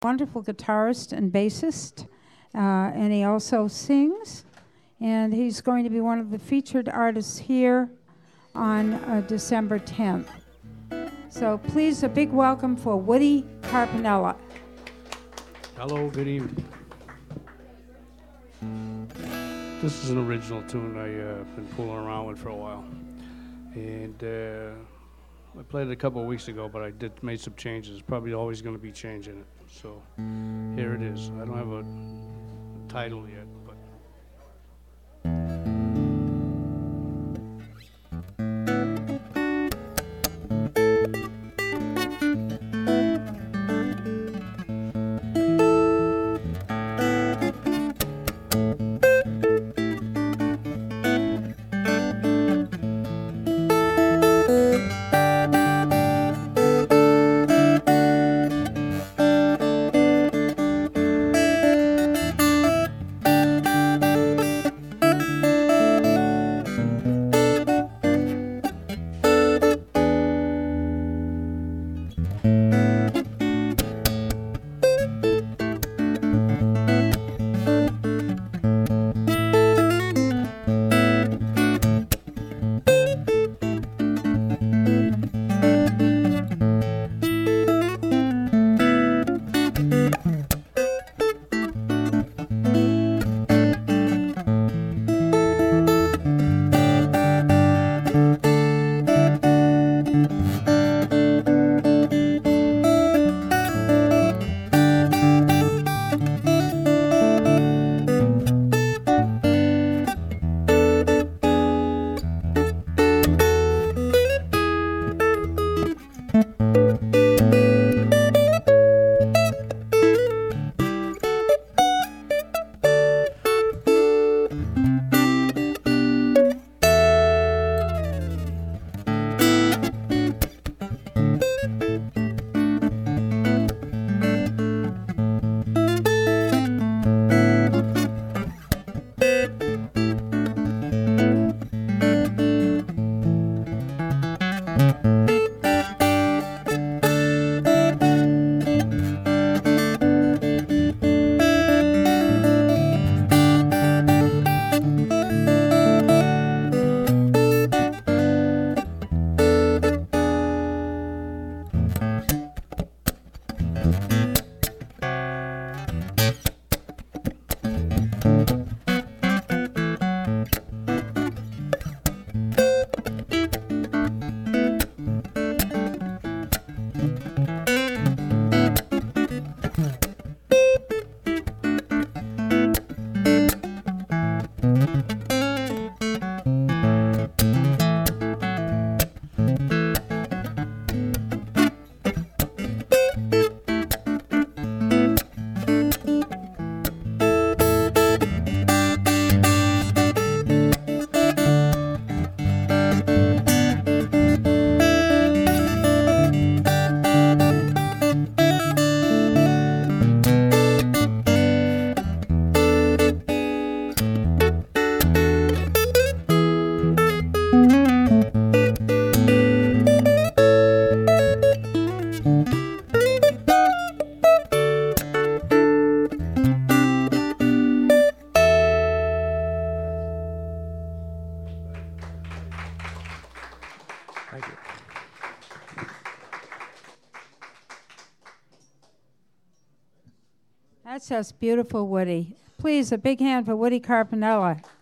Wonderful guitarist and bassist, and he also sings, and he's going to be one of the featured artists here on December 10th. So please, a big welcome for Woody Carpinella. Hello, good evening. This is an original tune I've been fooling around with for a while, and I played it a couple of weeks ago, but I made some changes. Probably always going to be changing it. So here it is. I don't have a title yet, but. Thank you. That's just beautiful, Woody. Please, a big hand for Woody Carpinella.